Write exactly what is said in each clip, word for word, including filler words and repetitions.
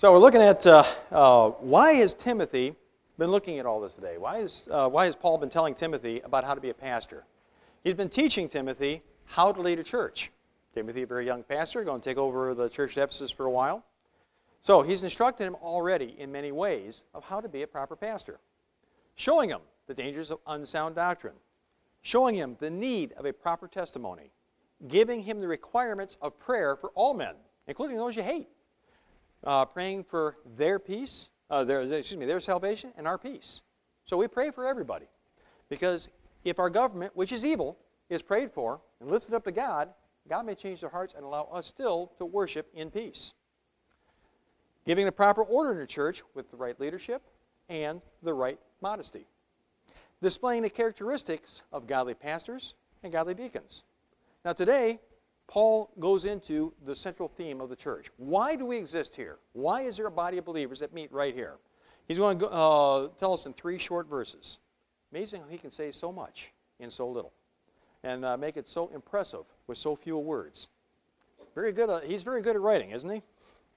So we're looking at uh, uh, why has Timothy been looking at all this today? Why, is, uh, why has Paul been telling Timothy about how to be a pastor? He's been teaching Timothy how to lead a church. Timothy, a very young pastor, going to take over the church at Ephesus for a while. So he's instructed him already in many ways of how to be a proper pastor, showing him the dangers of unsound doctrine, showing him the need of a proper testimony, giving him the requirements of prayer for all men, including those you hate, uh, praying for their peace, uh, their, excuse me, their salvation and our peace. So we pray for everybody, because if our government, which is evil, is prayed for and lifted up to God, God may change their hearts and allow us still to worship in peace. Giving the proper order in the church with the right leadership and the right modesty. Displaying the characteristics of godly pastors and godly deacons. Now today, Paul goes into the central theme of the church. Why do we exist here? Why is there a body of believers that meet right here? He's going to go, uh, tell us in three short verses. Amazing how he can say so much in so little. And uh, make it so impressive with so few words. Very good. Uh, he's very good at writing, isn't he?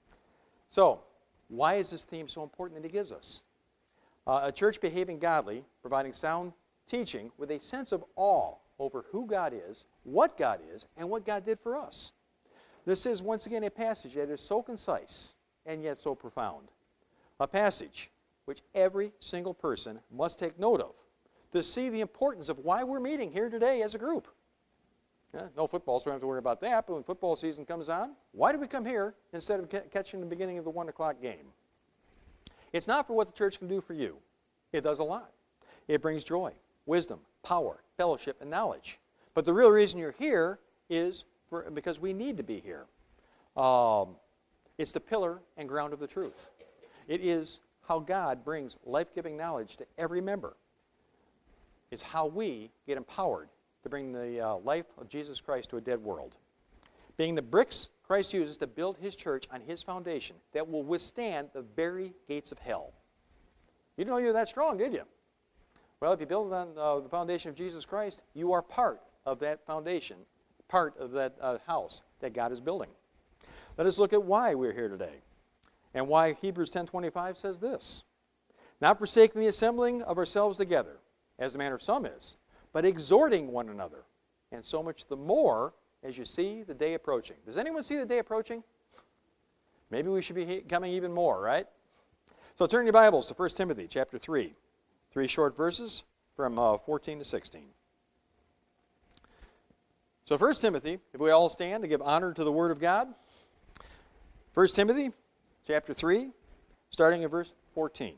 So, why is this theme so important that he gives us? Uh, a church behaving godly, providing sound teaching with a sense of awe over who God is, what God is, and what God did for us. This is, once again, a passage that is so concise and yet so profound. A passage which every single person must take note of to see the importance of why we're meeting here today as a group. Yeah, no football, so we don't have to worry about that, but when football season comes on, why do we come here instead of ca- catching the beginning of the one o'clock game? It's not for what the church can do for you. It does a lot. It brings joy, wisdom, power, fellowship, and knowledge. But the real reason you're here is for, because we need to be here. Um, it's the pillar and ground of the truth. It is how God brings life-giving knowledge to every member. It's how we get empowered to bring the uh, life of Jesus Christ to a dead world. Being the bricks Christ uses to build his church on his foundation that will withstand the very gates of hell. You didn't know you were that strong, did you? Well, if you build it on uh, the foundation of Jesus Christ, you are part of that foundation, part of that uh, house that God is building. Let us look at why we're here today and why Hebrews ten twenty-five says this. Not forsaking the assembling of ourselves together, as the manner of some is, but exhorting one another, and so much the more as you see the day approaching. Does anyone see the day approaching? Maybe we should be coming even more, right? So turn your Bibles to First Timothy chapter three. Three short verses from uh, fourteen to sixteen. So First Timothy, if we all stand to give honor to the Word of God. First Timothy chapter three, starting in verse fourteen.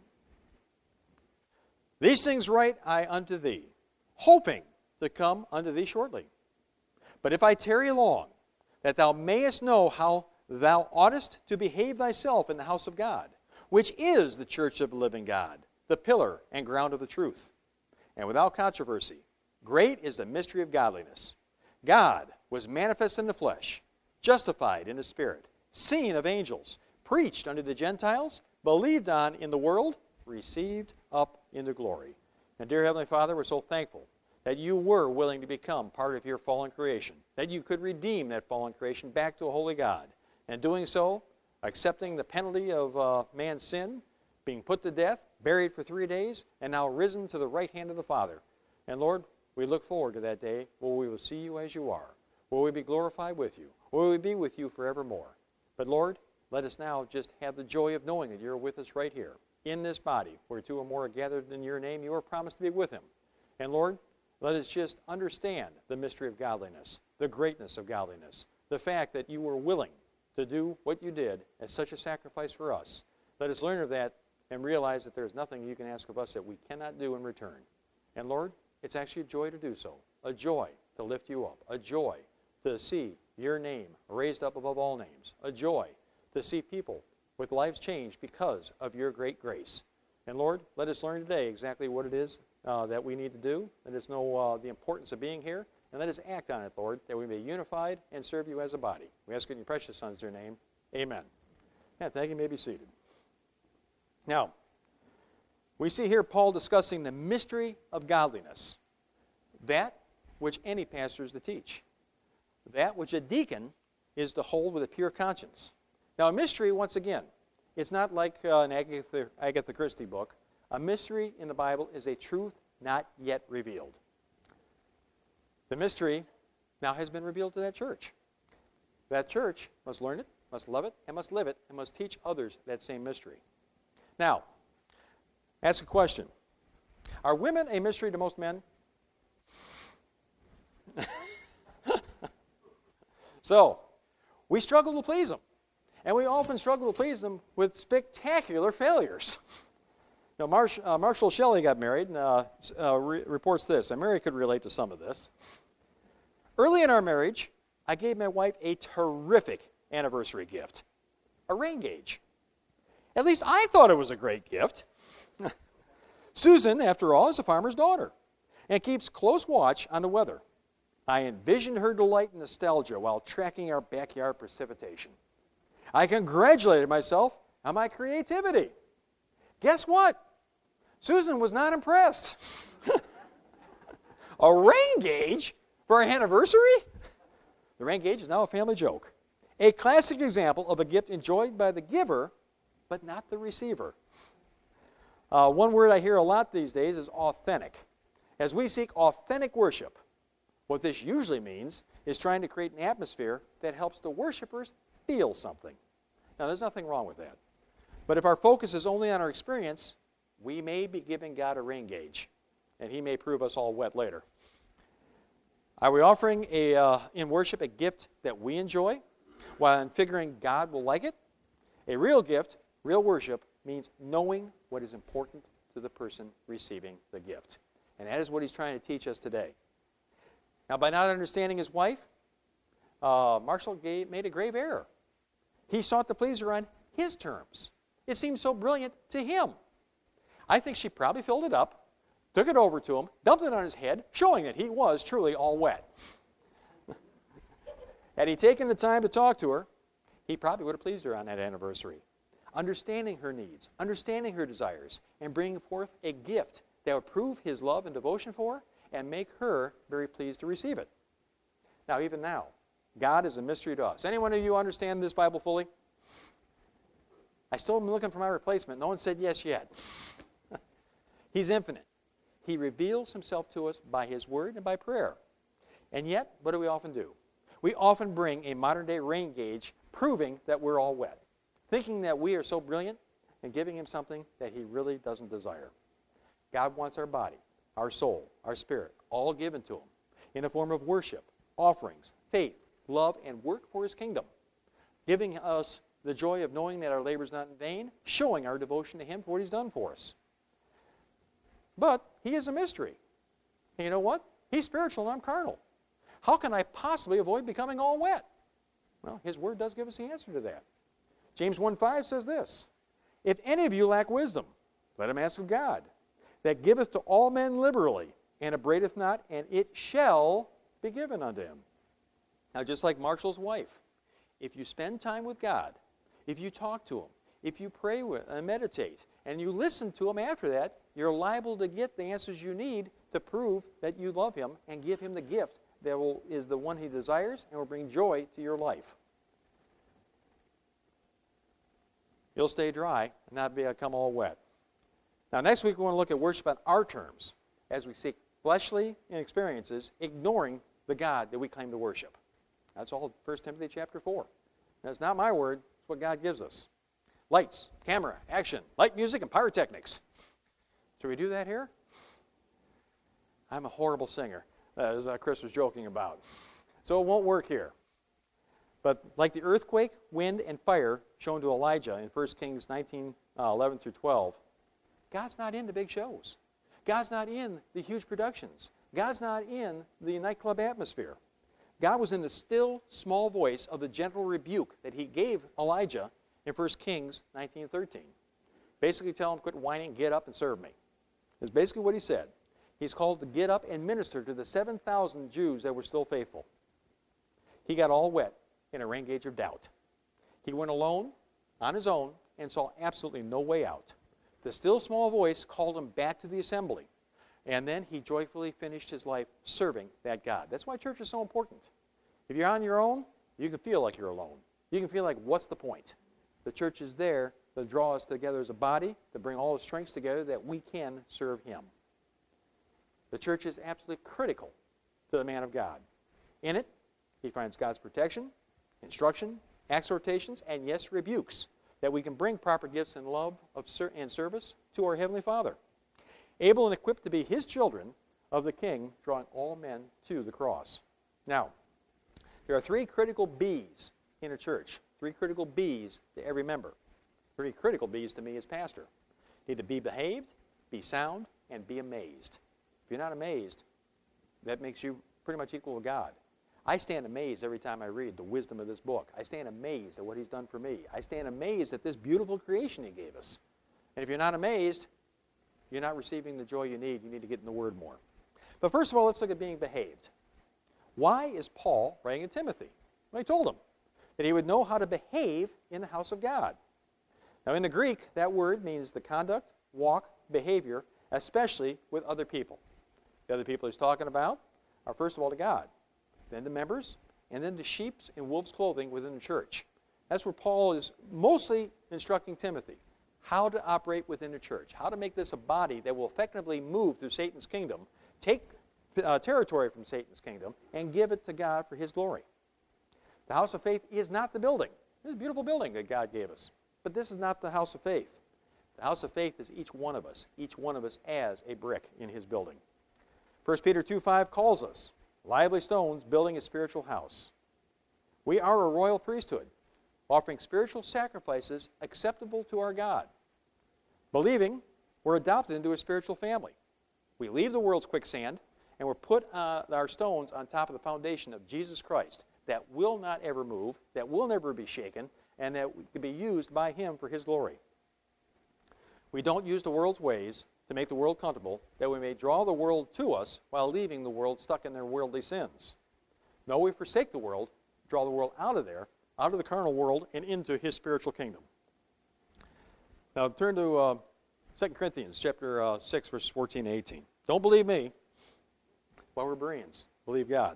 These things write I unto thee, hoping to come unto thee shortly. But if I tarry long, that thou mayest know how thou oughtest to behave thyself in the house of God, which is the church of the living God, the pillar and ground of the truth. And without controversy, great is the mystery of godliness. God was manifest in the flesh, justified in the spirit, seen of angels, preached unto the Gentiles, believed on in the world, received up into glory. And dear Heavenly Father, we're so thankful that you were willing to become part of your fallen creation, that you could redeem that fallen creation back to a holy God. And doing so, accepting the penalty of uh, man's sin, being put to death, buried for three days, and now risen to the right hand of the Father. And Lord, we look forward to that day where we will see you as you are, where we be glorified with you, where we be with you forevermore. But Lord, let us now just have the joy of knowing that you're with us right here, in this body, where two or more are gathered in your name, you are promised to be with him. And Lord, let us just understand the mystery of godliness, the greatness of godliness, the fact that you were willing to do what you did as such a sacrifice for us. Let us learn of that and realize that there's nothing you can ask of us that we cannot do in return. And Lord, it's actually a joy to do so, a joy to lift you up, a joy to see your name raised up above all names, a joy to see people with lives changed because of your great grace. And Lord, let us learn today exactly what it is uh, that we need to do. Let us know uh, the importance of being here, and let us act on it, Lord, that we may be unified and serve you as a body. We ask it in your precious Son's dear name. Amen. Yeah, thank you. You may be seated. Now, we see here Paul discussing the mystery of godliness, that which any pastor is to teach, that which a deacon is to hold with a pure conscience. Now, a mystery, once again, It's not like uh, an Agatha, Agatha Christie book. A mystery in the Bible is a truth not yet revealed. The mystery now has been revealed to that church. That church must learn it, must love it, and must live it, and must teach others that same mystery. Now, ask a question. Are women a mystery to most men? So, we struggle to please them. And we often struggle to please them with spectacular failures. Now, Marsh, uh, Marshall Shelley got married and uh, uh, re- reports this, and Mary could relate to some of this. Early in our marriage, I gave my wife a terrific anniversary gift, a rain gauge. At least I thought it was a great gift. Susan, after all, is a farmer's daughter and keeps close watch on the weather. I envisioned her delight and nostalgia while tracking our backyard precipitation. I congratulated myself on my creativity. Guess what? Susan was not impressed. A rain gauge for our anniversary? The rain gauge is now a family joke. A classic example of a gift enjoyed by the giver, but not the receiver. Uh, one word I hear a lot these days is authentic. As we seek authentic worship, what this usually means is trying to create an atmosphere that helps the worshipers feel something. Now, there's nothing wrong with that. But if our focus is only on our experience, we may be giving God a rain gauge, and he may prove us all wet later. Are we offering a, uh, in worship a gift that we enjoy while in figuring God will like it? A real gift, real worship, means knowing what is important to the person receiving the gift. And that is what he's trying to teach us today. Now, by not understanding his wife, uh, Marshall gave, made a grave error. He sought to please her on his terms. It seemed so brilliant to him. I think she probably filled it up, took it over to him, dumped it on his head, showing that he was truly all wet. Had he taken the time to talk to her, he probably would have pleased her on that anniversary. Understanding her needs, understanding her desires, and bringing forth a gift that would prove his love and devotion for her and make her very pleased to receive it. Now, even now, God is a mystery to us. Anyone of you understand this Bible fully? I still am looking for my replacement. No one said yes yet. He's infinite. He reveals himself to us by his word and by prayer. And yet, what do we often do? We often bring a modern-day rain gauge proving that we're all wet, thinking that we are so brilliant and giving him something that he really doesn't desire. God wants our body, our soul, our spirit, all given to him in a form of worship, offerings, faith, love, and work for his kingdom, giving us the joy of knowing that our labor is not in vain, showing our devotion to him for what he's done for us. But he is a mystery. And you know what? He's spiritual and I'm carnal. How can I possibly avoid becoming all wet? Well, his word does give us the answer to that. James one five says this, "If any of you lack wisdom, let him ask of God, that giveth to all men liberally, and upbraideth not, and it shall be given unto him." Now, just like Marshall's wife, if you spend time with God, if you talk to him, if you pray with and meditate, and you listen to him after that, you're liable to get the answers you need to prove that you love him and give him the gift that will, is the one he desires and will bring joy to your life. You'll stay dry and not become all wet. Now, next week we want to look at worship on our terms as we seek fleshly experiences, ignoring the God that we claim to worship. That's all First Timothy chapter four. That's not my word. It's what God gives us. Lights, camera, action, light music, and pyrotechnics. Should we do that here? I'm a horrible singer, as uh, Chris was joking about. So it won't work here. But like the earthquake, wind, and fire shown to Elijah in First Kings nineteen, eleven through twelve, God's not in the big shows. God's not in the huge productions. God's not in the nightclub atmosphere. God was in the still, small voice of the gentle rebuke that he gave Elijah in First Kings nineteen thirteen. Basically tell him, quit whining, get up and serve me. That's basically what he said. He's called to get up and minister to the seven thousand Jews that were still faithful. He got all wet in a rain gauge of doubt. He went alone, on his own, and saw absolutely no way out. The still small voice called him back to the assembly. And then he joyfully finished his life serving that God. That's why church is so important. If you're on your own, you can feel like you're alone. You can feel like, what's the point? The church is there to draw us together as a body, to bring all the strengths together that we can serve him. The church is absolutely critical to the man of God. In it, he finds God's protection, instruction, exhortations, and yes, rebukes, that we can bring proper gifts and love of ser- and service to our Heavenly Father. Able and equipped to be his children of the King, drawing all men to the cross. Now, there are three critical B's in a church. Three critical B's to every member. Three critical B's to me as pastor. You need to be behaved, be sound, and be amazed. If you're not amazed, that makes you pretty much equal to God. I stand amazed every time I read the wisdom of this book. I stand amazed at what he's done for me. I stand amazed at this beautiful creation he gave us. And if you're not amazed, you're not receiving the joy you need. You need to get in the Word more. But first of all, let's look at being behaved. Why is Paul writing to Timothy? Well, he told him that he would know how to behave in the house of God. Now, in the Greek, that word means the conduct, walk, behavior, especially with other people. The other people he's talking about are, first of all, to God, then to members, and then to sheep's and wolves' clothing within the church. That's where Paul is mostly instructing Timothy how to operate within the church, how to make this a body that will effectively move through Satan's kingdom, take uh, territory from Satan's kingdom, and give it to God for his glory. The house of faith is not the building. It's a beautiful building that God gave us. But this is not the house of faith. The house of faith is each one of us, each one of us as a brick in his building. First Peter two five calls us lively stones building a spiritual house. We are a royal priesthood, offering spiritual sacrifices acceptable to our God. Believing, we're adopted into a spiritual family. We leave the world's quicksand, and we're put uh, our stones on top of the foundation of Jesus Christ that will not ever move, that will never be shaken, and that can be used by him for his glory. We don't use the world's ways to make the world comfortable, that we may draw the world to us while leaving the world stuck in their worldly sins. No, we forsake the world, draw the world out of there, out of the carnal world, and into his spiritual kingdom. Now turn to uh, Second Corinthians chapter uh, six, verses fourteen and eighteen. Don't believe me. Well, we're Bereans. Believe God.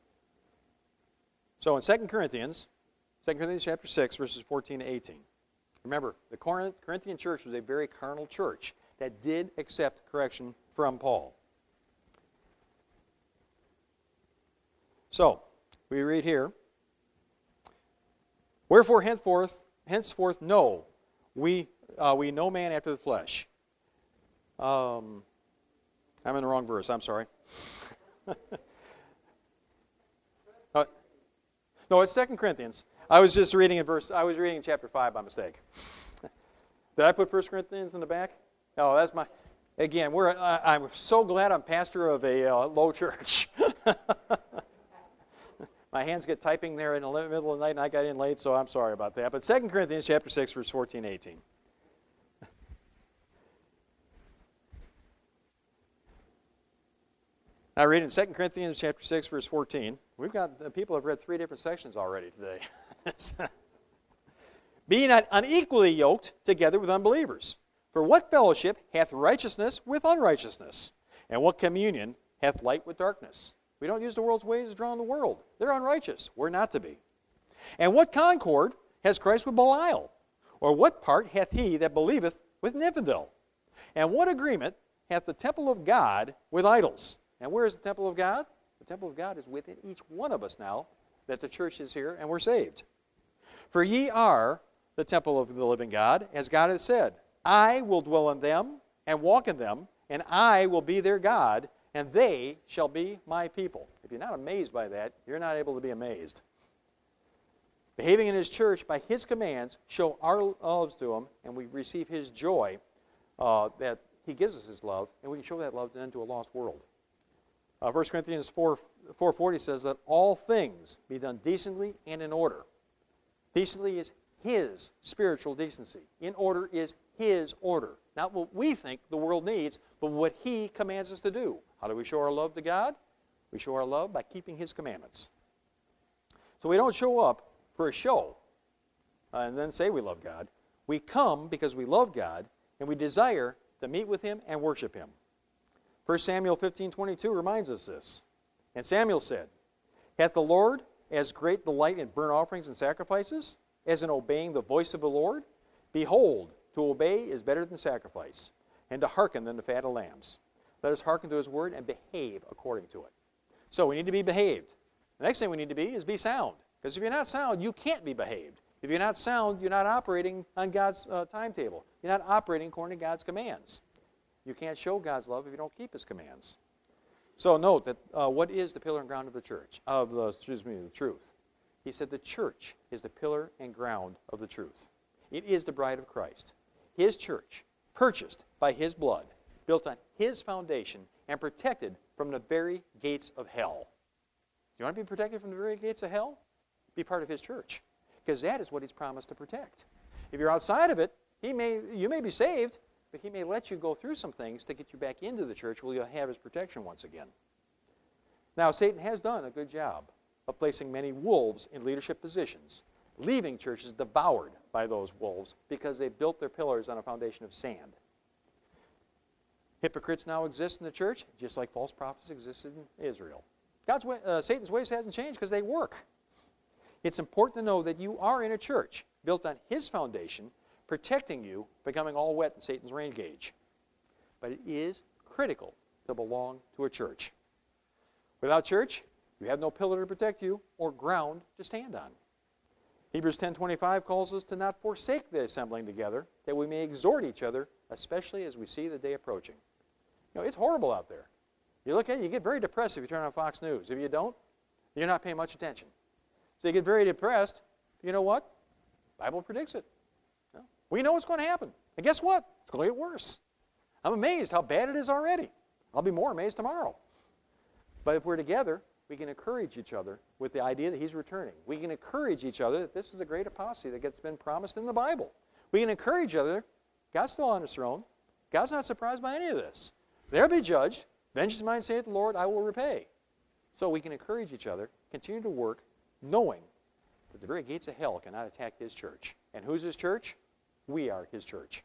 So in Second Corinthians, Second Corinthians chapter six, verses fourteen and eighteen. Remember, the Corinthian church was a very carnal church that did accept correction from Paul. So, we read here, wherefore henceforth, henceforth know we uh, we know man after the flesh. Um, I'm in the wrong verse. I'm sorry. uh, no, it's Second Corinthians. I was just reading in verse. I was reading in chapter five by mistake. Did I put First Corinthians in the back? Oh, that's my. Again, we're. Uh, I'm so glad I'm pastor of a uh, low church. My hands get typing there in the middle of the night, and I got in late, so I'm sorry about that. But Second Corinthians chapter six, verse fourteen, eighteen. I read in Second Corinthians chapter six, verse fourteen. We've got uh, people have read three different sections already today. Be not unequally yoked together with unbelievers. For what fellowship hath righteousness with unrighteousness? And what communion hath light with darkness? We don't use the world's ways to draw in the world. They're unrighteous. We're not to be. And what concord has Christ with Belial? Or what part hath he that believeth with an infidel? And what agreement hath the temple of God with idols? And where is the temple of God? The temple of God is within each one of us now, that the church is here and we're saved. For ye are the temple of the living God, as God has said, I will dwell in them and walk in them, and I will be their God, and they shall be my people. If you're not amazed by that, you're not able to be amazed. Behaving in his church by his commands, show our loves to him, and we receive his joy uh, that he gives us his love, and we can show that love then to a lost world. Uh, First Corinthians four forty says that all things be done decently and in order. Decently is his spiritual decency. In order is his order. Not what we think the world needs, but what he commands us to do. How do we show our love to God? We show our love by keeping his commandments. So we don't show up for a show uh, and then say we love God. We come because we love God and we desire to meet with him and worship him. First Samuel fifteen twenty-two reminds us this. And Samuel said, hath the Lord as great delight in burnt offerings and sacrifices as in obeying the voice of the Lord? Behold, to obey is better than sacrifice, and to hearken than the fat of lambs. Let us hearken to his word and behave according to it. So we need to be behaved. The next thing we need to be is be sound. Because if you're not sound, you can't be behaved. If you're not sound, you're not operating on God's uh, timetable. You're not operating according to God's commands. You can't show God's love if you don't keep his commands. So note that uh, what is the pillar and ground of the church, of the, excuse me, the truth? He said the church is the pillar and ground of the truth. It is the bride of Christ. His church, purchased by his blood, built on his foundation, and protected from the very gates of hell. You want to be protected from the very gates of hell? Be part of his church, because that is what he's promised to protect. If you're outside of it, he may, you may be saved, but he may let you go through some things to get you back into the church where you'll have his protection once again. Now, Satan has done a good job of placing many wolves in leadership positions, leaving churches devoured by those wolves because they built their pillars on a foundation of sand. Hypocrites now exist in the church, just like false prophets existed in Israel. God's way, uh, Satan's ways hasn't changed because they work. It's important to know that you are in a church built on his foundation, protecting you, becoming all wet in Satan's rain gauge. But it is critical to belong to a church. Without church, you have no pillar to protect you or ground to stand on. Hebrews ten twenty-five calls us to not forsake the assembling together, that we may exhort each other, especially as we see the day approaching. You know, it's horrible out there. You look at it, you get very depressed if you turn on Fox News. If you don't, you're not paying much attention. So you get very depressed. You know what? The Bible predicts it. You know, we know what's going to happen. And guess what? It's going to get worse. I'm amazed how bad it is already. I'll be more amazed tomorrow. But if we're together, we can encourage each other with the idea that he's returning. We can encourage each other that this is a great apostasy that gets been promised in the Bible. We can encourage each other. God's still on his throne. God's not surprised by any of this. They'll be judged. Vengeance is mine, saith the Lord, I will repay. So we can encourage each other, continue to work, knowing that the very gates of hell cannot attack his church. And who's his church? We are his church.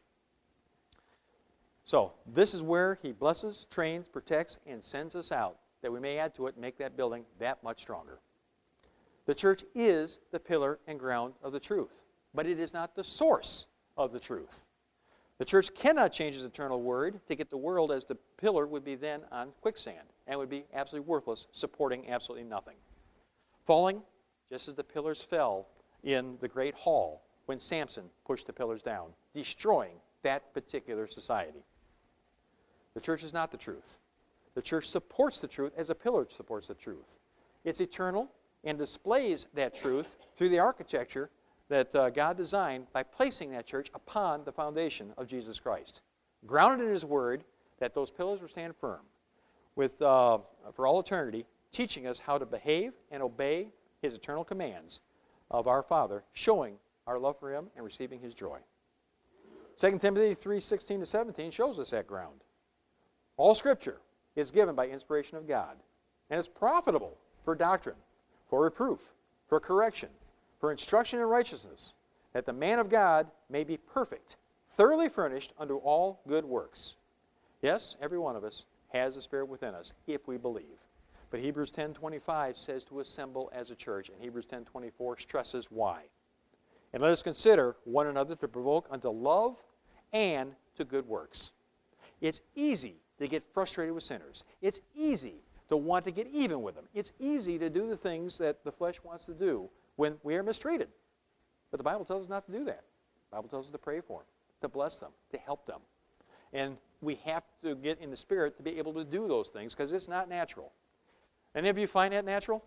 So this is where he blesses, trains, protects, and sends us out, that we may add to it and make that building that much stronger. The church is the pillar and ground of the truth, but it is not the source of the truth. The church cannot change his eternal word to get the world, as the pillar would be then on quicksand and would be absolutely worthless, supporting absolutely nothing. Falling just as the pillars fell in the great hall when Samson pushed the pillars down, destroying that particular society. The church is not the truth. The church supports the truth as a pillar supports the truth. It's eternal and displays that truth through the architecture that uh, God designed by placing that church upon the foundation of Jesus Christ. Grounded in his word, that those pillars will stand firm with, uh, for all eternity, teaching us how to behave and obey his eternal commands of our Father, showing our love for him and receiving his joy. Second Timothy three sixteen to seventeen shows us that ground. All Scripture is given by inspiration of God, and is profitable for doctrine, for reproof, for correction, for instruction in righteousness, that the man of God may be perfect, thoroughly furnished unto all good works. Yes, every one of us has the Spirit within us, if we believe. But Hebrews ten twenty-five says to assemble as a church, and Hebrews ten twenty-four stresses why. And let us consider one another to provoke unto love and to good works. It's easy to get frustrated with sinners. It's easy to want to get even with them. It's easy to do the things that the flesh wants to do when we are mistreated. But the Bible tells us not to do that. The Bible tells us to pray for them, to bless them, to help them. And we have to get in the Spirit to be able to do those things, because it's not natural. Any of you find that natural?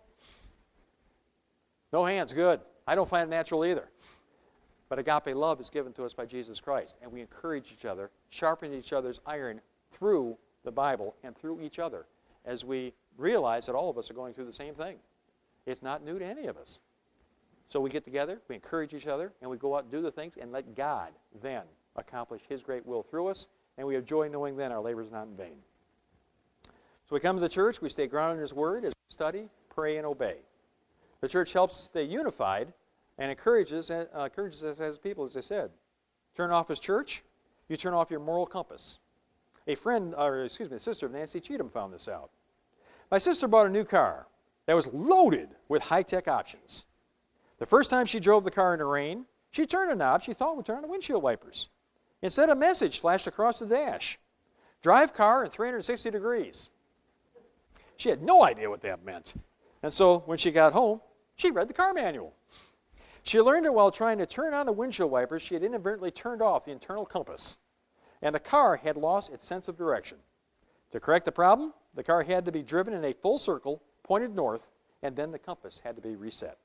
No hands, good. I don't find it natural either. But agape love is given to us by Jesus Christ, and we encourage each other, sharpen each other's iron through the Bible and through each other, as we realize that all of us are going through the same thing. It's not new to any of us. So we get together, we encourage each other, and we go out and do the things, and let God then accomplish his great will through us, and we have joy knowing then our labor is not in vain. So we come to the church, we stay grounded in his word as we study, pray, and obey. The church helps us stay unified and encourages, uh, encourages us as people, as I said. Turn off his church, you turn off your moral compass. A friend, or excuse me, the sister of Nancy Cheatham found this out. My sister bought a new car that was loaded with high-tech options. The first time she drove the car in the rain, She turned a knob she thought would turn on the windshield wipers. Instead, a message flashed across the dash. Drive car in three hundred sixty degrees. She had no idea what that meant. And so when she got home, she read the car manual. She learned that while trying to turn on the windshield wipers, she had inadvertently turned off the internal compass. And the car had lost its sense of direction. To correct the problem, the car had to be driven in a full circle, pointed north, and then the compass had to be reset.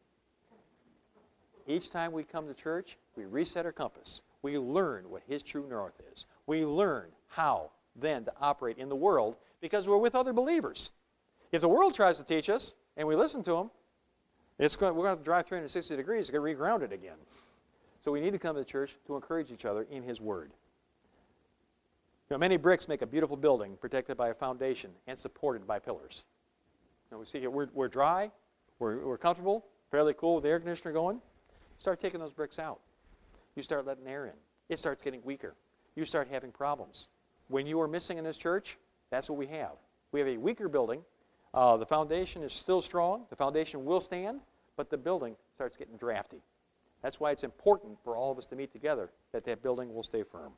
Each time we come to church, we reset our compass. We learn what His true north is. We learn how then to operate in the world because we're with other believers. If the world tries to teach us and we listen to them, it's going, we're going to have to drive three hundred sixty degrees to get regrounded again. So we need to come to church to encourage each other in His Word. You know, many bricks make a beautiful building protected by a foundation and supported by pillars. You know, we see here, we're, we're dry, we're, we're comfortable, fairly cool with the air conditioner going. Start taking those bricks out. You start letting air in. It starts getting weaker. You start having problems. When you are missing in this church, that's what we have. We have a weaker building. Uh, the foundation is still strong. The foundation will stand, but the building starts getting drafty. That's why it's important for all of us to meet together that that building will stay firm.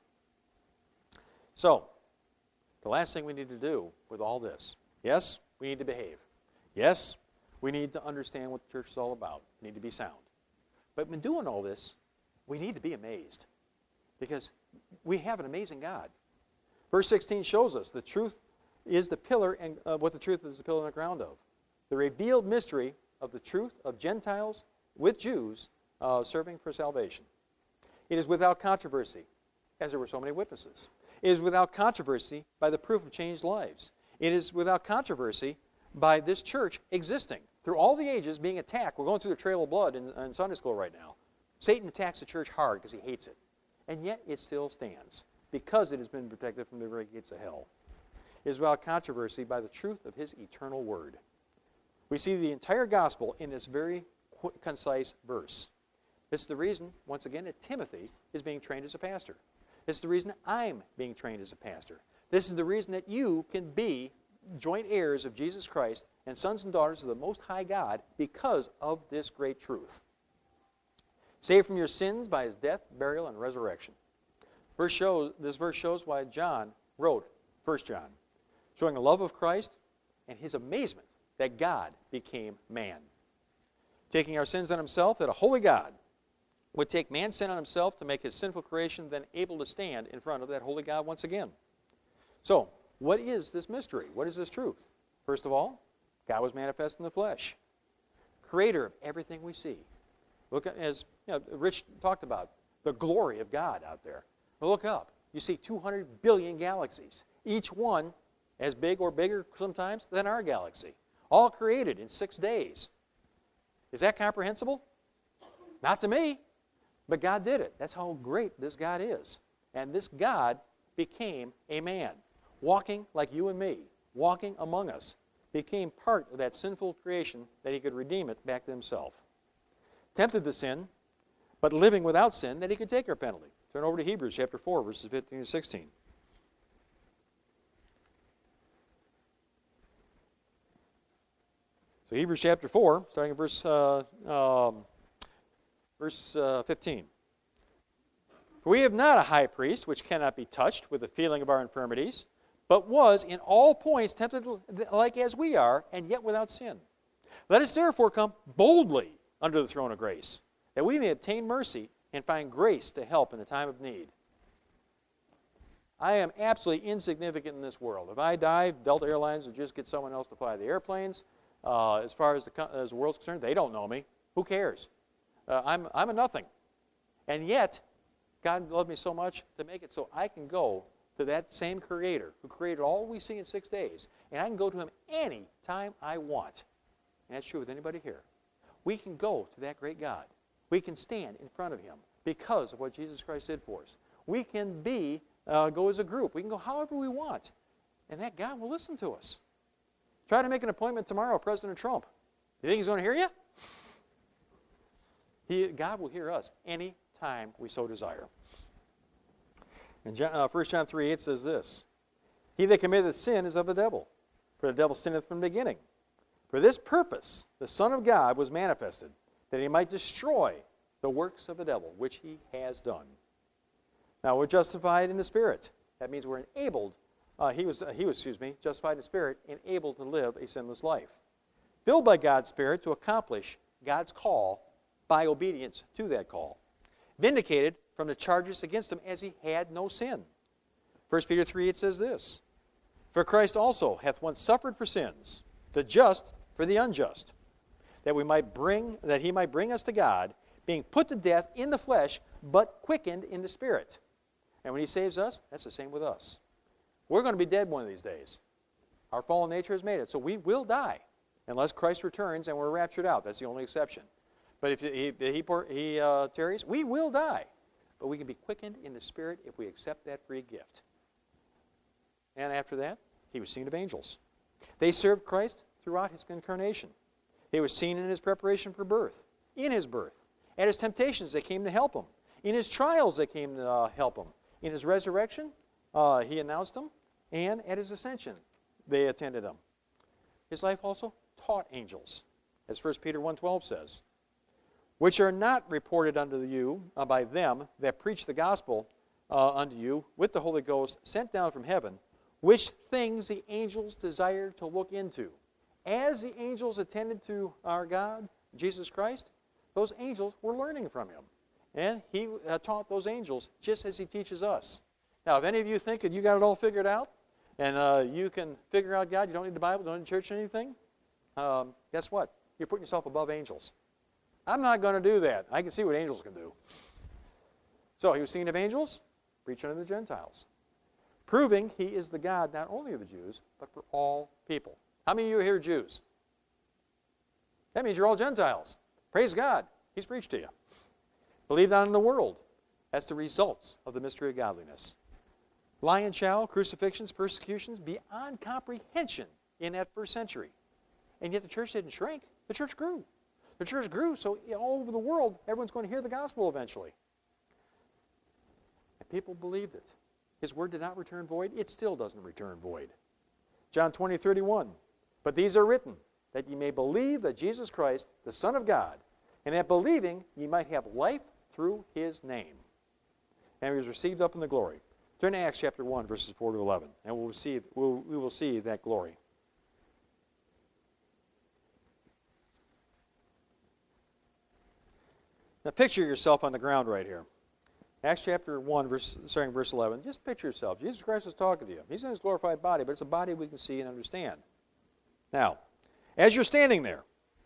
So, the last thing we need to do with all this, yes, we need to behave. Yes, we need to understand what the church is all about. We need to be sound. But in doing all this, we need to be amazed because we have an amazing God. Verse sixteen shows us the truth is the pillar, and uh, what the truth is the pillar and the ground of. The revealed mystery of the truth of Gentiles with Jews uh, serving for salvation. It is without controversy, as there were so many witnesses. It is without controversy by the proof of changed lives. It is without controversy by this church existing. Through all the ages being attacked, we're going through the trail of blood in, in Sunday school right now. Satan attacks the church hard because he hates it. And yet it still stands because it has been protected from the very gates of hell. It is without controversy by the truth of His eternal word. We see the entire gospel in this very qu- concise verse. This is the reason, once again, that Timothy is being trained as a pastor. This is the reason I'm being trained as a pastor. This is the reason that you can be joint heirs of Jesus Christ and sons and daughters of the Most High God because of this great truth. Saved from your sins by His death, burial, and resurrection. Verse shows, this verse shows why John wrote First John, showing the love of Christ and his amazement that God became man. Taking our sins on Himself, that a holy God would take man's sin on Himself to make His sinful creation then able to stand in front of that holy God once again. So, what is this mystery? What is this truth? First of all, God was manifest in the flesh. Creator of everything we see. Look at, as you know, Rich talked about, the glory of God out there. Well, look up. You see two hundred billion galaxies. Each one as big or bigger sometimes than our galaxy. All created in six days. Is that comprehensible? Not to me. But God did it. That's how great this God is. And this God became a man, walking like you and me, walking among us, became part of that sinful creation that He could redeem it back to Himself. Tempted to sin, but living without sin that He could take our penalty. Turn over to Hebrews chapter four, verses fifteen to sixteen. So Hebrews chapter four, starting at verse, uh, um, verse uh, fifteen. For we have not a high priest which cannot be touched with the feeling of our infirmities, but was in all points tempted like as we are, and yet without sin. Let us therefore come boldly under the throne of grace, that we may obtain mercy and find grace to help in the time of need. I am absolutely insignificant in this world. If I die, Delta Airlines will just get someone else to fly the airplanes. Uh, as far as the, as the world's concerned, they don't know me. Who cares? Uh, I'm, I'm a nothing. And yet, God loved me so much to make it so I can go to that same Creator who created all we see in six days, and I can go to Him any time I want. And that's true with anybody here. We can go to that great God. We can stand in front of Him because of what Jesus Christ did for us. We can be, uh, go as a group. We can go however we want, and that God will listen to us. Try to make an appointment tomorrow with President Trump. You think He's going to hear you? He, God will hear us any time we so desire. In John, uh, First John three eight says this, He that committeth sin is of the devil, for the devil sinneth from the beginning. For this purpose the Son of God was manifested, that He might destroy the works of the devil, which he has done. Now, we're justified in the Spirit. That means we're enabled, uh, he was, uh, he was, excuse me, justified in the Spirit, and able to live a sinless life. Filled by God's Spirit to accomplish God's call by obedience to that call. Vindicated from the charges against him as he had no sin. First Peter three, it says this, For Christ also hath once suffered for sins, the just for the unjust, that we might bring, that he might bring us to God, being put to death in the flesh, but quickened in the Spirit. And when he saves us, that's the same with us. We're going to be dead one of these days. Our fallen nature has made it, so we will die, unless Christ returns and we're raptured out. That's the only exception. But if he, he, he uh, tarries, we will die. But we can be quickened in the Spirit if we accept that free gift. And after that, he was seen of angels. They served Christ throughout his incarnation. He was seen in his preparation for birth, in his birth. At his temptations, they came to help him. In his trials, they came to uh, help him. In his resurrection, uh, he announced them. And at his ascension, they attended him. His life also taught angels, as First Peter one twelve says, which are not reported unto you uh, by them that preach the gospel uh, unto you with the Holy Ghost sent down from heaven, which things the angels desire to look into. As the angels attended to our God, Jesus Christ, those angels were learning from him. And he uh, taught those angels just as he teaches us. Now, if any of you think that you got it all figured out, and uh, you can figure out God, you don't need the Bible, don't need church or anything, um, guess what? You're putting yourself above angels. I'm not going to do that. I can see what angels can do. So he was seen of angels, preaching unto the Gentiles, proving he is the God not only of the Jews, but for all people. How many of you are here Jews? That means you're all Gentiles. Praise God. He's preached to you. Believe not in the world. That's the results of the mystery of godliness. Lion shall, crucifixions, persecutions, beyond comprehension in that first century. And yet the church didn't shrink. The church grew. The church grew, so all over the world, everyone's going to hear the gospel eventually. And people believed it. His word did not return void. It still doesn't return void. John twenty, thirty-one. But these are written, that ye may believe that Jesus Christ, the Son of God, and that believing ye might have life through his name. And he was received up in the glory. Turn to Acts chapter one, verses four to eleven, and we'll see, we'll, we will see that glory. Now picture yourself on the ground right here. Acts chapter one, verse, starting verse eleven. Just picture yourself. Jesus Christ is talking to you. He's in his glorified body, but it's a body we can see and understand. Now, as you're standing there,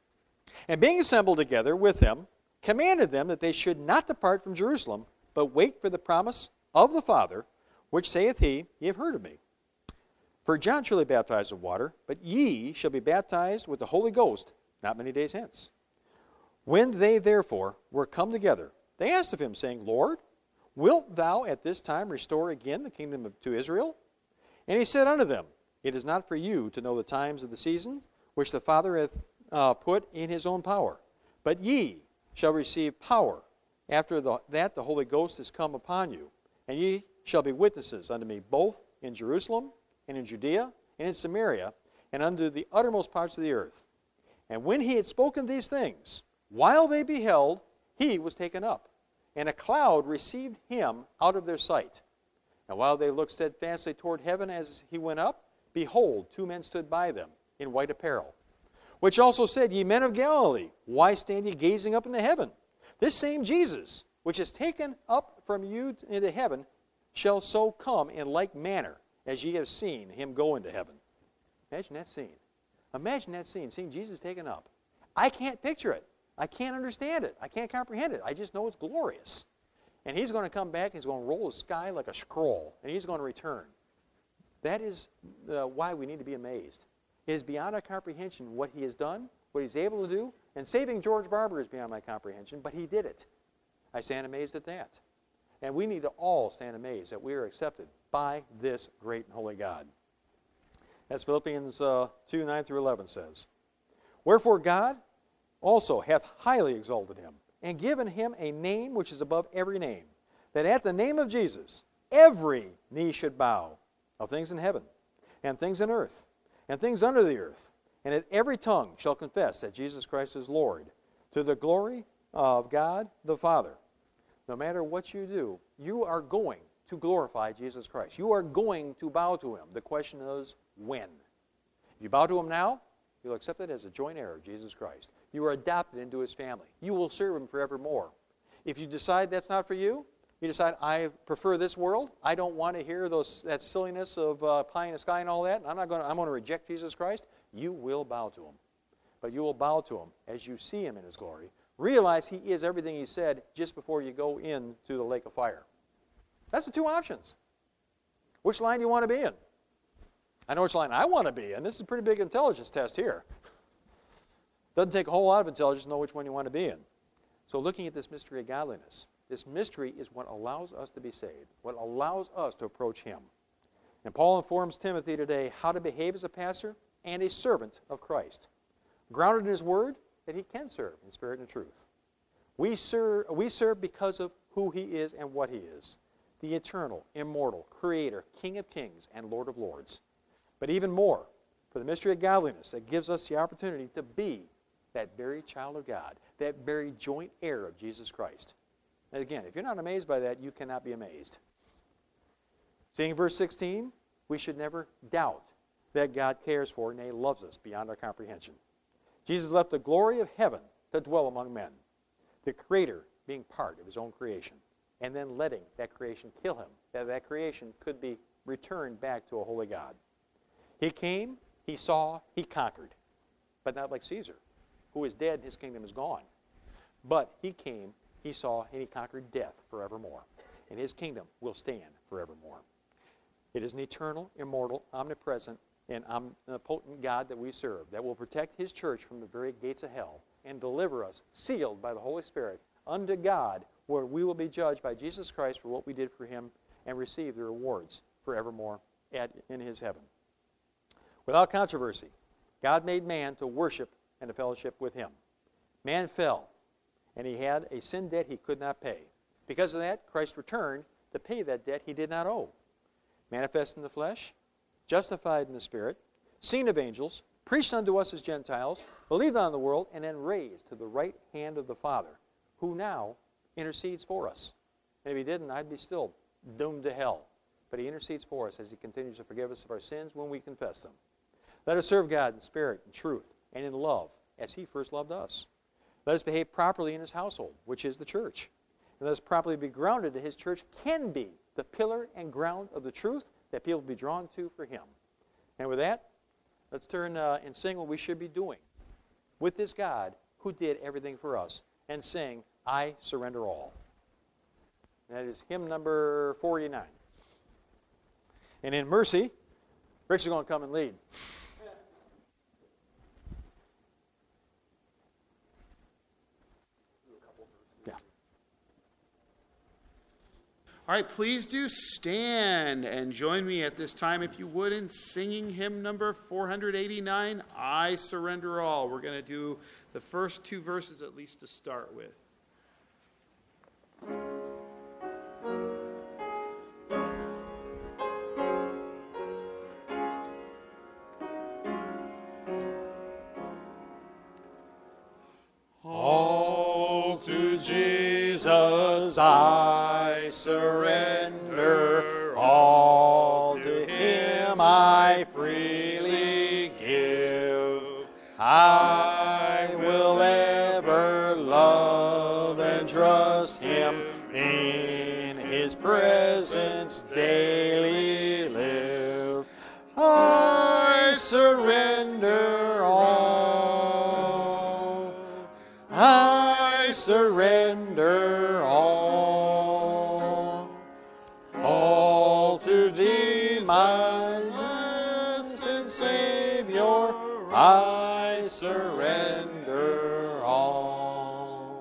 and being assembled together with them, commanded them that they should not depart from Jerusalem, but wait for the promise of the Father, which saith he, Ye have heard of me. For John truly baptized with water, but ye shall be baptized with the Holy Ghost not many days hence. When they therefore were come together, they asked of him, saying, Lord, wilt thou at this time restore again the kingdom of, to Israel? And he said unto them, It is not for you to know the times of the season, which the Father hath uh, put in his own power. But ye shall receive power. After the, that the Holy Ghost is come upon you. And ye shall be witnesses unto me both in Jerusalem, and in Judea, and in Samaria, and unto the uttermost parts of the earth. And when he had spoken these things, while they beheld, he was taken up, and a cloud received him out of their sight. And while they looked steadfastly toward heaven as he went up, behold, two men stood by them, in white apparel, which also said, Ye men of Galilee, why stand ye gazing up into heaven? This same Jesus, which is taken up from you into heaven, shall so come in like manner as ye have seen him go into heaven. Imagine that scene. Imagine that scene, seeing Jesus taken up. I can't picture it. I can't understand it. I can't comprehend it. I just know it's glorious. And he's going to come back and he's going to roll the sky like a scroll. And he's going to return. That is uh, why we need to be amazed. It is beyond our comprehension what he has done, what he's able to do. And saving George Barber is beyond my comprehension, but he did it. I stand amazed at that. And we need to all stand amazed that we are accepted by this great and holy God. As Philippians uh, two, nine through eleven says, Wherefore God also hath highly exalted him, and given him a name which is above every name, that at the name of Jesus every knee should bow, of things in heaven, and things in earth, and things under the earth, and that every tongue shall confess that Jesus Christ is Lord, to the glory of God the Father. No matter what you do, you are going to glorify Jesus Christ. You are going to bow to Him. The question is, when? If you bow to Him now, you'll accept it as a joint heir of Jesus Christ. You are adopted into His family. You will serve Him forevermore. If you decide that's not for you, you decide, I prefer this world, I don't want to hear those that silliness of uh, pie in the sky and all that, and I'm not going to, I'm going to reject Jesus Christ, you will bow to Him. But you will bow to Him as you see Him in His glory. Realize He is everything He said just before you go into the lake of fire. That's the two options. Which line do you want to be in? I know which line I want to be in. This is a pretty big intelligence test here. Doesn't take a whole lot of intelligence to know which one you want to be in. So looking at this mystery of godliness, this mystery is what allows us to be saved, what allows us to approach Him. And Paul informs Timothy today how to behave as a pastor and a servant of Christ. Grounded in His Word, that he can serve in spirit and truth. We serve, we serve because of who He is and what He is. The eternal, immortal, Creator, King of kings, and Lord of lords. But even more, for the mystery of godliness that gives us the opportunity to be that very child of God, that very joint heir of Jesus Christ. And again, if you're not amazed by that, you cannot be amazed. Seeing verse sixteen, we should never doubt that God cares for and He loves us beyond our comprehension. Jesus left the glory of heaven to dwell among men, the Creator being part of His own creation, and then letting that creation kill Him, that that creation could be returned back to a holy God. He came, He saw, He conquered, but not like Caesar, who is dead and his kingdom is gone. But He came, He saw, and He conquered death forevermore, and His kingdom will stand forevermore. It is an eternal, immortal, omnipresent, and omnipotent God that we serve, that will protect His church from the very gates of hell and deliver us, sealed by the Holy Spirit, unto God, where we will be judged by Jesus Christ for what we did for Him and receive the rewards forevermore at, in His heaven. Without controversy, God made man to worship and to fellowship with Him. Man fell, and he had a sin debt he could not pay. Because of that, Christ returned to pay that debt He did not owe. Manifest in the flesh, justified in the Spirit, seen of angels, preached unto us as Gentiles, believed on the world, and then raised to the right hand of the Father, who now intercedes for us. And if He didn't, I'd be still doomed to hell. But He intercedes for us as He continues to forgive us of our sins when we confess them. Let us serve God in spirit and truth and in love as He first loved us. Let us behave properly in His household, which is the church. And let us properly be grounded that His church can be the pillar and ground of the truth that people will be drawn to for Him. And with that, let's turn uh, and sing what we should be doing with this God who did everything for us, and sing, I Surrender All. And that is hymn number forty-nine. And in mercy, Rick's going to come and lead. All right, please do stand and join me at this time, if you would, in singing hymn number four eighty-nine, I Surrender All. We're going to do the first two verses at least to start with. All to Jesus I surrender, all to Him I freely give. I will ever love and trust Him, in His presence daily live. I surrender all. I surrender all. All to Thee, my blessed Savior, I surrender all.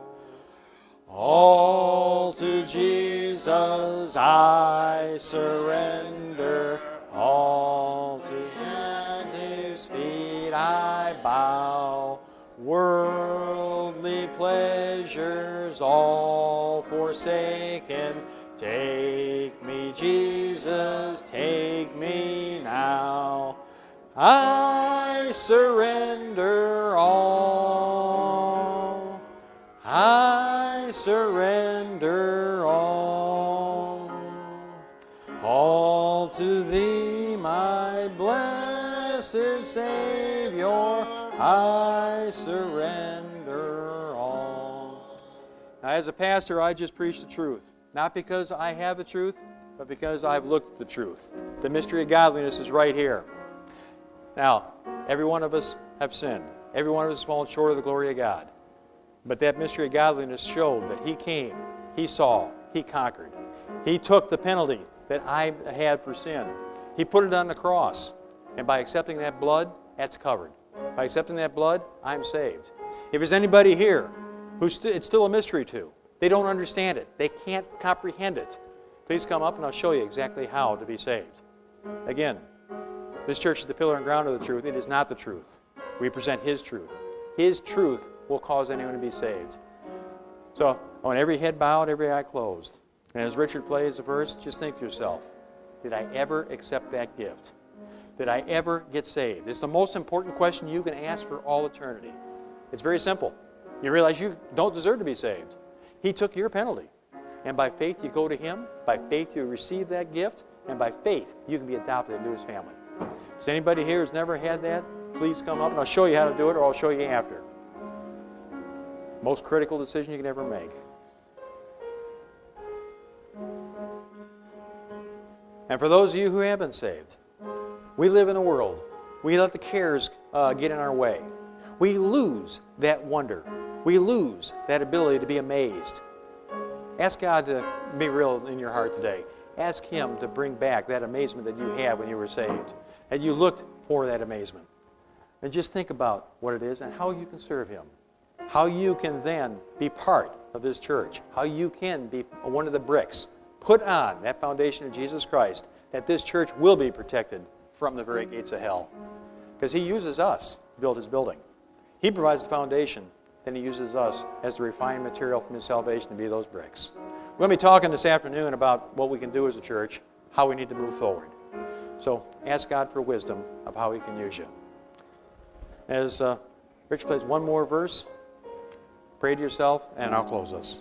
All to Jesus I surrender, all to Him, His feet I bow. Worldly pleasures all forsaken, take me, Jesus, take me now. I surrender all. I all to thee, my blessed Savior, I surrender all. Now, as a pastor, I just preach the truth. Not because I have the truth, but because I've looked at the truth. The mystery of godliness is right here. Now, every one of us have sinned. Every one of us has fallen short of the glory of God. But that mystery of godliness showed that He came, He saw, He conquered. He took the penalty that I had for sin. He put it on the cross. And by accepting that blood, that's covered. By accepting that blood, I'm saved. If there's anybody here who st- it's still a mystery to, they don't understand it, they can't comprehend it, please come up and I'll show you exactly how to be saved. Again, this church is the pillar and ground of the truth. It is not the truth. We present His truth. His truth will cause anyone to be saved. So, I want every head bowed, every eye closed. And as Richard plays the verse, just think to yourself, did I ever accept that gift? Did I ever get saved? It's the most important question you can ask for all eternity. It's very simple. You realize you don't deserve to be saved. He took your penalty. And by faith you go to Him. By faith you receive that gift. And by faith you can be adopted into His family. Is anybody here who's never had that? Please come up and I'll show you how to do it, or I'll show you after. Most critical decision you can ever make. And for those of you who have been saved, we live in a world. We let the cares uh, get in our way. We lose that wonder. We lose that ability to be amazed. Ask God to be real in your heart today. Ask Him to bring back that amazement that you had when you were saved. And you looked for that amazement. And just think about what it is and how you can serve Him. How you can then be part of this church. How you can be one of the bricks. Put on that foundation of Jesus Christ, that this church will be protected from the very gates of hell. Because He uses us to build His building. He provides the foundation, then He uses us as the refined material from His salvation to be those bricks. We're going to be talking this afternoon about what we can do as a church, how we need to move forward. So ask God for wisdom of how He can use you. As uh, Rich plays one more verse, pray to yourself, and I'll close us.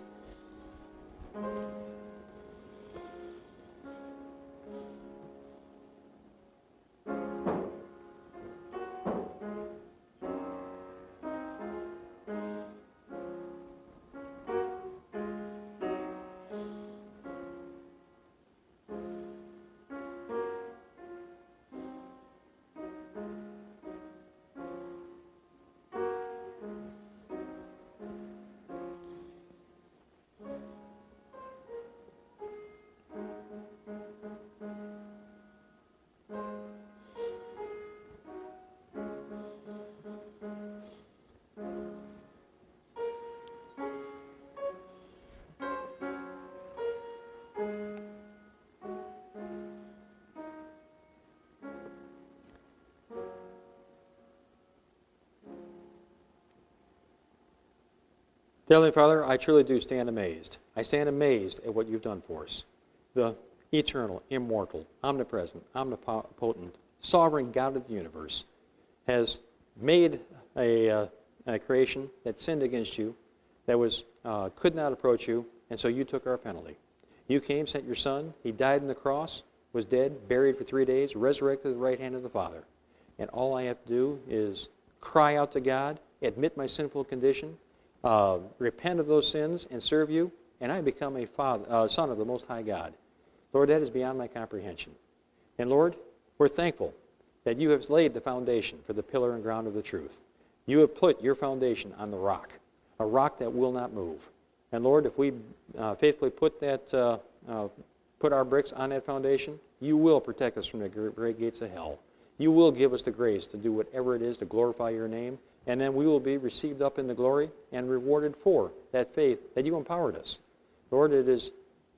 Heavenly Father, I truly do stand amazed. I stand amazed at what You've done for us. The eternal, immortal, omnipresent, omnipotent, sovereign God of the universe has made a, uh, a creation that sinned against You, that was uh, could not approach You, and so You took our penalty. You came, sent Your Son, He died on the cross, was dead, buried for three days, resurrected at the right hand of the Father. And all I have to do is cry out to God, admit my sinful condition, Uh, repent of those sins and serve You, and I become a father, uh, son of the Most High God. Lord, that is beyond my comprehension. And Lord, we're thankful that You have laid the foundation for the pillar and ground of the truth. You have put Your foundation on the rock, a rock that will not move. And Lord, if we uh, faithfully put that, uh, uh, put our bricks on that foundation, You will protect us from the great gates of hell. You will give us the grace to do whatever it is to glorify Your name, and then we will be received up in the glory and rewarded for that faith that You empowered us. Lord, it is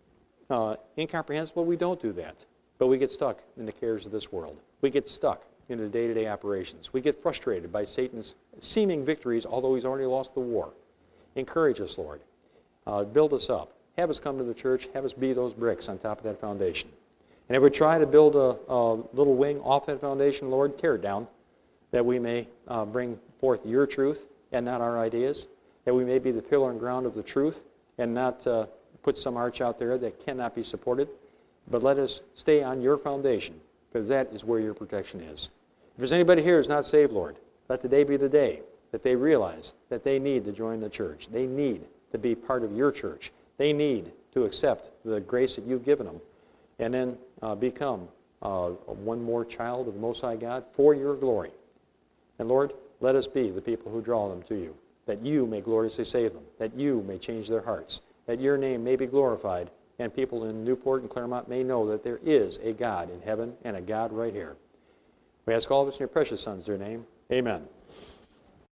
uh, incomprehensible we don't do that, but we get stuck in the cares of this world. We get stuck in the day-to-day operations. We get frustrated by Satan's seeming victories, although he's already lost the war. Encourage us, Lord. Uh, build us up. Have us come to the church. Have us be those bricks on top of that foundation. And if we try to build a, a little wing off that foundation, Lord, tear it down, that we may uh, bring forth Your truth and not our ideas, that we may be the pillar and ground of the truth and not uh, put some arch out there that cannot be supported. But let us stay on your foundation, because that is where your protection is. If there's anybody here who's not saved, Lord, let today be the day that they realize that they need to join the church. They need to be part of your church. They need to accept the grace that you've given them and then uh, become uh, one more child of the Most High God for your glory. And Lord, let us be the people who draw them to you, that you may gloriously save them, that you may change their hearts, that your name may be glorified, and people in Newport and Claremont may know that there is a God in heaven and a God right here. We ask all of this in your precious Son's dear name. Amen.